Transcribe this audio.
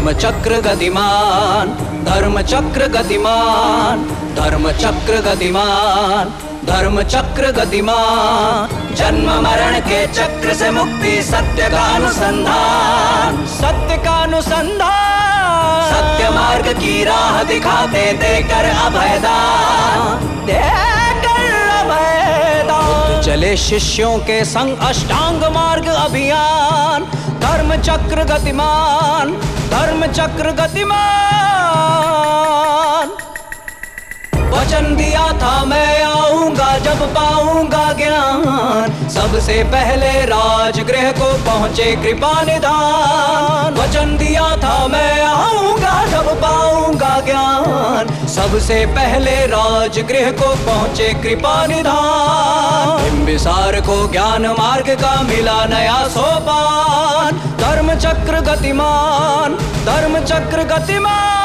धर्म चक्र गतिमान, धर्म चक्र गतिमान, धर्म चक्र गतिमान, धर्म चक्र गतिमान। जन्म मरण के चक्र से मुक्ति, सत्य का अनुसंधान, सत्य का अनुसंधान। सत्य मार्ग की राह दिखाते देकर अभयदान, देकर अभयदान। चले शिष्यों के संग अष्टांग मार्ग अभियान। धर्म चक्र गतिमान, धर्म चक्र गतिमान। वचन दिया था मैं आऊंगा जब पाऊंगा ज्ञान, सबसे पहले राजगृह को पहुंचे कृपा निधान। वचन दिया था मैं आऊंगा जब पाऊंगा ज्ञान, सबसे पहले राजगृह को पहुंचे कृपा निधान। बिंबिसार को ज्ञान मार्ग का मिला नया सोपान। धर्म चक्र गतिमान, धर्म चक्र गतिमान।